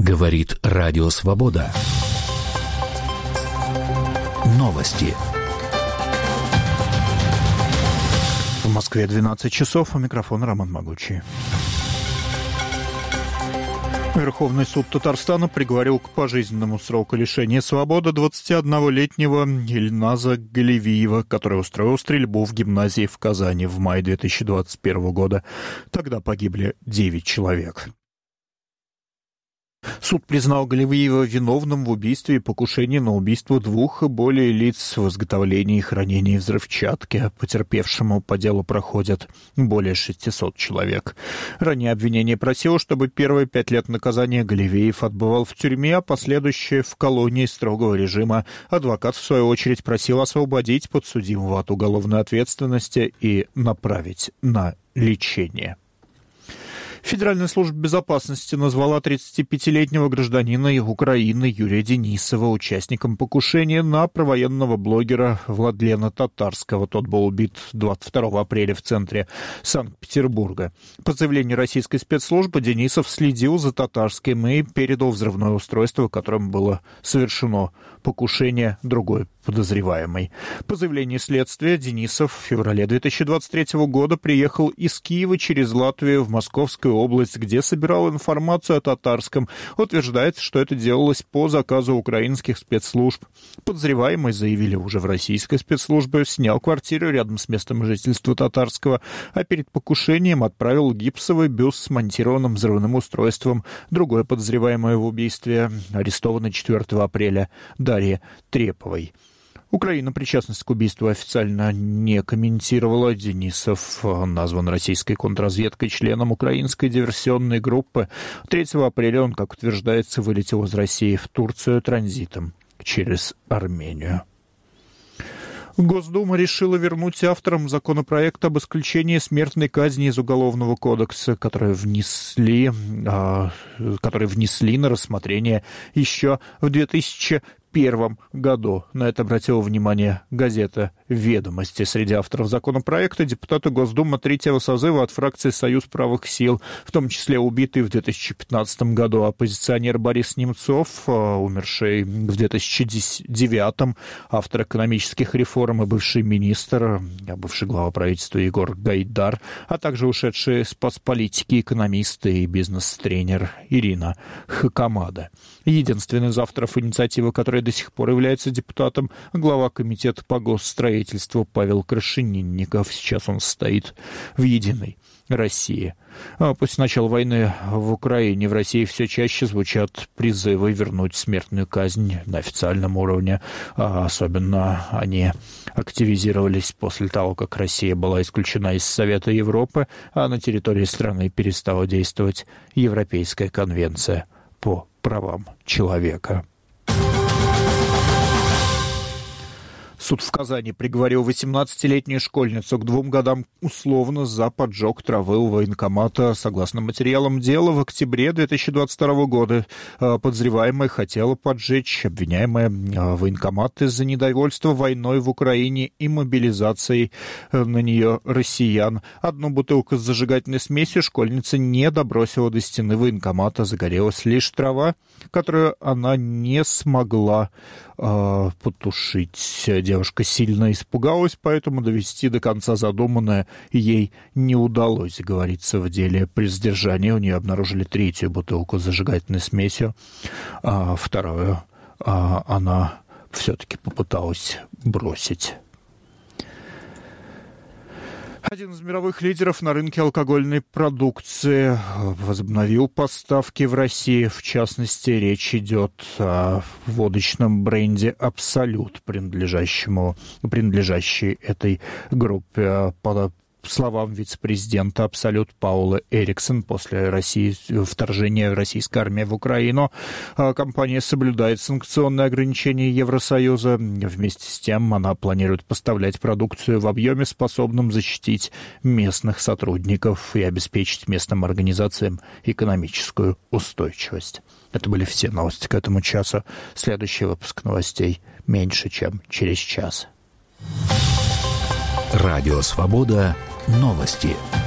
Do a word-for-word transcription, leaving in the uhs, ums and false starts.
Говорит Радио Свобода. Новости. В Москве двенадцать часов, у микрофона Роман Могучий. Верховный суд Татарстана приговорил к пожизненному сроку лишения свободы двадцатиоднолетнего Ильназа Галевиева, который устроил стрельбу в гимназии в Казани в мае две тысячи двадцать первого года. Тогда погибли девять человек. Суд признал Галевиева виновным в убийстве и покушении на убийство двух и более лиц в изготовлении и хранении взрывчатки. Потерпевшему по делу проходят более шестисот человек. Ранее обвинение просило, чтобы первые пять лет наказания Галевиев отбывал в тюрьме, а последующие в колонии строгого режима. Адвокат, в свою очередь, просил освободить подсудимого от уголовной ответственности и направить на лечение. Федеральная служба безопасности назвала тридцатипятилетнего гражданина Украины Юрия Денисова участником покушения на провоенного блогера Владлена Татарского. Тот был убит двадцать второго апреля в центре Санкт-Петербурга. По заявлению российской спецслужбы, Денисов следил за Татарским и передал взрывное устройство, которым было совершено покушение, другой подозреваемый. По заявлению следствия, Денисов в феврале две тысячи двадцать третьего года приехал из Киева через Латвию в Московскую область, где собирал информацию о Татарском. Утверждается, что это делалось по заказу украинских спецслужб. Подозреваемый, заявили уже в российской спецслужбе, снял квартиру рядом с местом жительства Татарского, а перед покушением отправил гипсовый бюст с монтированным взрывным устройством. Другой подозреваемый в убийстве арестован четвёртого апреля, Дарья Треповой. Украина причастность к убийству официально не комментировала. Денисов назван российской контрразведкой членом украинской диверсионной группы. третьего апреля он, как утверждается, вылетел из России в Турцию транзитом через Армению. Госдума решила вернуть авторам законопроекта об исключении смертной казни из Уголовного кодекса, которые внесли, э, которые внесли на рассмотрение еще в две тысячи первом году. На это обратила внимание газета «Ведомости». Среди авторов законопроекта депутаты Госдумы третьего созыва от фракции «Союз правых сил», в том числе убитый в две тысячи пятнадцатом году оппозиционер Борис Немцов, умерший в две тысячи девятом, автор экономических реформ и бывший министр, бывший глава правительства Егор Гайдар, а также ушедшие из политики экономист и бизнес-тренер Ирина Хакамада. Единственный из авторов инициативы, который до сих пор является депутатом, глава комитета по госсстроительству Павел Крашенинников. Сейчас он состоит в «Единой России». После начала войны в Украине в России все чаще звучат призывы вернуть смертную казнь на официальном уровне. Особенно они активизировались после того, как Россия была исключена из Совета Европы, а на территории страны перестала действовать Европейская конвенция по правам человека. Суд в Казани приговорил восемнадцатилетнюю школьницу к двум годам условно за поджог травы у военкомата. Согласно материалам дела, в октябре две тысячи двадцать второго года подозреваемая хотела поджечь обвиняемая военкомат из-за недовольства войной в Украине и мобилизацией на нее россиян. Одну бутылку с зажигательной смесью школьница не добросила до стены военкомата. Загорелась лишь трава, которую она не смогла э, потушить. Девушка сильно испугалась, поэтому довести до конца задуманное ей не удалось, говорится в деле. При задержании у нее обнаружили третью бутылку с зажигательной смесью, а вторую а она все-таки попыталась бросить. Один из мировых лидеров на рынке алкогольной продукции возобновил поставки в России. В частности, речь идет о водочном бренде «Абсолют», принадлежащему, принадлежащей этой группе. По словам вице-президента «Абсолют» Паула Эриксон, после России, вторжения российской армии в Украину компания соблюдает санкционные ограничения Евросоюза. Вместе с тем она планирует поставлять продукцию в объеме, способном защитить местных сотрудников и обеспечить местным организациям экономическую устойчивость. Это были все новости к этому часу. Следующий выпуск новостей меньше, чем через час. Радио «Свобода». Новости.